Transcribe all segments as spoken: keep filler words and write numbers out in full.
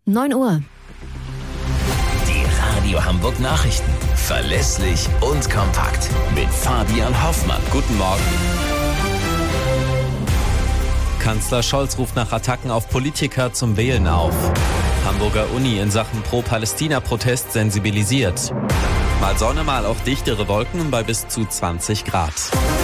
neun Uhr. Die Radio Hamburg Nachrichten. Verlässlich und kompakt. Mit Fabian Hoffmann. Guten Morgen. Kanzler Scholz ruft nach Attacken auf Politiker zum Wählen auf. Hamburger Uni in Sachen Pro-Palästina-Protest sensibilisiert. Mal Sonne, mal auch dichtere Wolken bei bis zu zwanzig Grad.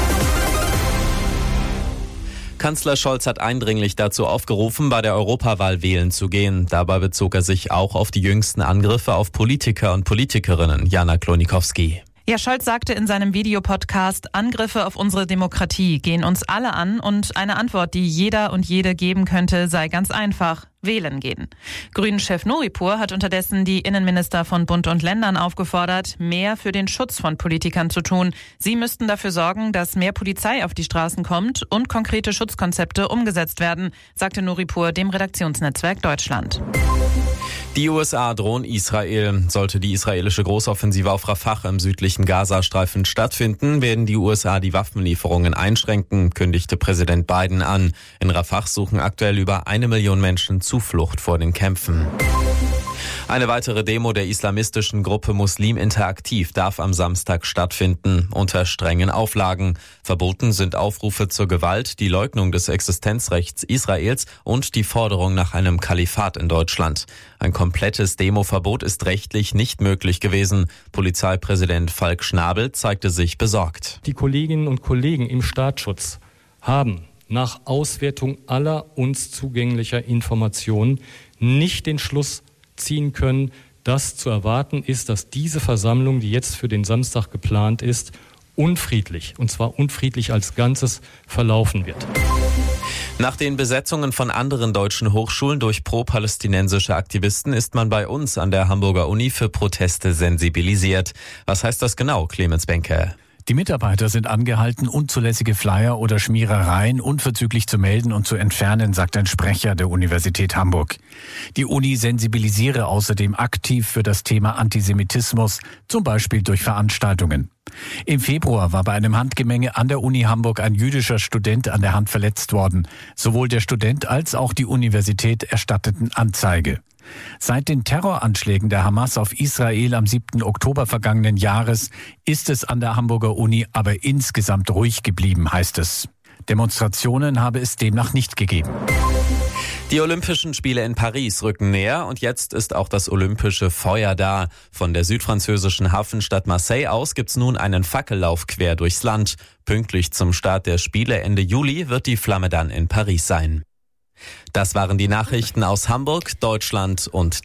Kanzler Scholz hat eindringlich dazu aufgerufen, bei der Europawahl wählen zu gehen. Dabei bezog er sich auch auf die jüngsten Angriffe auf Politiker und Politikerinnen. Jana Klonikowski. Ja, Scholz sagte in seinem Videopodcast, Angriffe auf unsere Demokratie gehen uns alle an und eine Antwort, die jeder und jede geben könnte, sei ganz einfach: wählen gehen. Grünen-Chef Nuripur hat unterdessen die Innenminister von Bund und Ländern aufgefordert, mehr für den Schutz von Politikern zu tun. Sie müssten dafür sorgen, dass mehr Polizei auf die Straßen kommt und konkrete Schutzkonzepte umgesetzt werden, sagte Nuripur dem Redaktionsnetzwerk Deutschland. Die U S A drohen Israel. Sollte die israelische Großoffensive auf Rafah im südlichen Gazastreifen stattfinden, werden die U S A die Waffenlieferungen einschränken, kündigte Präsident Biden an. In Rafah suchen aktuell über eine Million Menschen Zuflucht vor den Kämpfen. Eine weitere Demo der islamistischen Gruppe Muslim Interaktiv darf am Samstag stattfinden, unter strengen Auflagen. Verboten sind Aufrufe zur Gewalt, die Leugnung des Existenzrechts Israels und die Forderung nach einem Kalifat in Deutschland. Ein komplettes Demoverbot ist rechtlich nicht möglich gewesen. Polizeipräsident Falk Schnabel zeigte sich besorgt. Die Kolleginnen und Kollegen im Staatsschutz haben nach Auswertung aller uns zugänglicher Informationen nicht den Schluss ziehen können, dass zu erwarten ist, dass diese Versammlung, die jetzt für den Samstag geplant ist, unfriedlich, und zwar unfriedlich als Ganzes, verlaufen wird. Nach den Besetzungen von anderen deutschen Hochschulen durch pro-palästinensische Aktivisten ist man bei uns an der Hamburger Uni für Proteste sensibilisiert. Was heißt das genau, Clemens Benke? Die Mitarbeiter sind angehalten, unzulässige Flyer oder Schmierereien unverzüglich zu melden und zu entfernen, sagt ein Sprecher der Universität Hamburg. Die Uni sensibilisiere außerdem aktiv für das Thema Antisemitismus, zum Beispiel durch Veranstaltungen. Im Februar war bei einem Handgemenge an der Uni Hamburg ein jüdischer Student an der Hand verletzt worden. Sowohl der Student als auch die Universität erstatteten Anzeige. Seit den Terroranschlägen der Hamas auf Israel am siebten Oktober vergangenen Jahres ist es an der Hamburger Uni aber insgesamt ruhig geblieben, heißt es. Demonstrationen habe es demnach nicht gegeben. Die Olympischen Spiele in Paris rücken näher und jetzt ist auch das olympische Feuer da. Von der südfranzösischen Hafenstadt Marseille aus gibt's nun einen Fackellauf quer durchs Land. Pünktlich zum Start der Spiele Ende Juli wird die Flamme dann in Paris sein. Das waren die Nachrichten aus Hamburg, Deutschland und